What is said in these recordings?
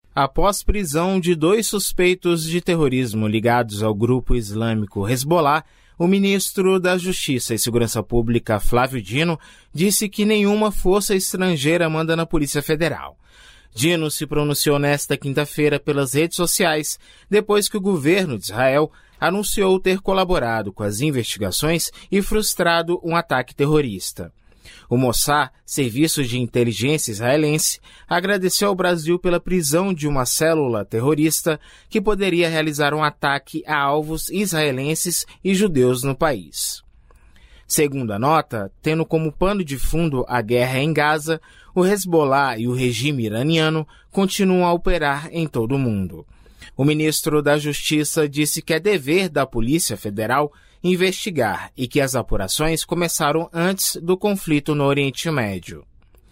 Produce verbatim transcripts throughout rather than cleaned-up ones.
Após prisão de dois suspeitos de terrorismo ligados ao grupo islâmico Hezbollah, o ministro da Justiça e Segurança Pública, Flávio Dino, disse que nenhuma força estrangeira manda na Polícia Federal. Dino se pronunciou nesta quinta-feira pelas redes sociais, depois que o governo de Israel anunciou ter colaborado com as investigações e frustrado um ataque terrorista. O Mossad, serviço de inteligência israelense, agradeceu ao Brasil pela prisão de uma célula terrorista que poderia realizar um ataque a alvos israelenses e judeus no país. Segundo a nota, tendo como pano de fundo a guerra em Gaza, o Hezbollah e o regime iraniano continuam a operar em todo o mundo. O ministro da Justiça disse que é dever da Polícia Federal investigar e que as apurações começaram antes do conflito no Oriente Médio.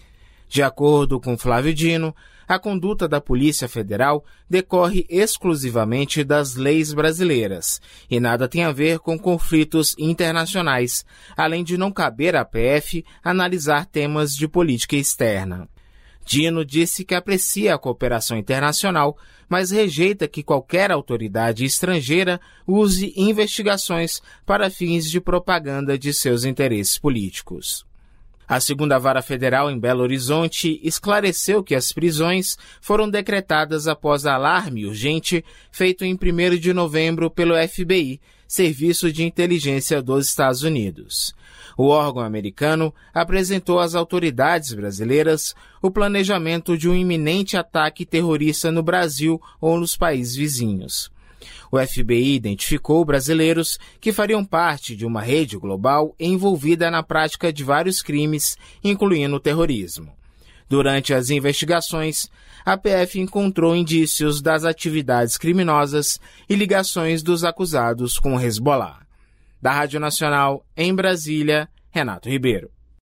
De acordo com Flávio Dino, a conduta da Polícia Federal decorre exclusivamente das leis brasileiras e nada tem a ver com conflitos internacionais, além de não caber à P F analisar temas de política externa. Dino disse que aprecia a cooperação internacional, mas rejeita que qualquer autoridade estrangeira use investigações para fins de propaganda de seus interesses políticos. A segunda Vara Federal em Belo Horizonte esclareceu que as prisões foram decretadas após alarme urgente feito em primeiro de novembro pelo F B I, Serviço de Inteligência dos Estados Unidos. O órgão americano apresentou às autoridades brasileiras o planejamento de um iminente ataque terrorista no Brasil ou nos países vizinhos. O F B I identificou brasileiros que fariam parte de uma rede global envolvida na prática de vários crimes, incluindo o terrorismo. Durante as investigações, a P F encontrou indícios das atividades criminosas e ligações dos acusados com o Hezbollah. Da Rádio Nacional, em Brasília, Renato Ribeiro.